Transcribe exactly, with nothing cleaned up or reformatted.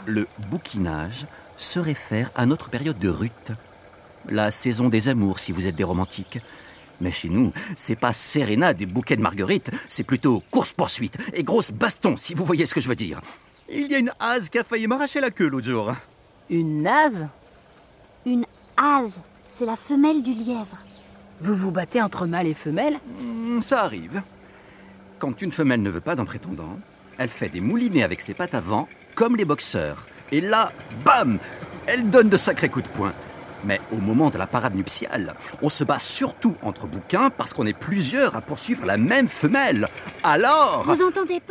Le bouquinage se réfère à notre période de rut. La saison des amours, si vous êtes des romantiques. Mais chez nous, c'est pas sérénade et bouquet de marguerites, c'est plutôt course-poursuite et grosse baston, si vous voyez ce que je veux dire. Il y a une hase qui a failli m'arracher la queue l'autre jour. Une naze? Une hase, c'est la femelle du lièvre. Vous vous battez entre mâles et femelles? Mmh, ça arrive. Quand une femelle ne veut pas d'un prétendant, elle fait des moulinets avec ses pattes avant, comme les boxeurs. Et là, bam, elle donne de sacrés coups de poing. Mais au moment de la parade nuptiale, on se bat surtout entre bouquins parce qu'on est plusieurs à poursuivre la même femelle. Alors... Vous entendez pas ?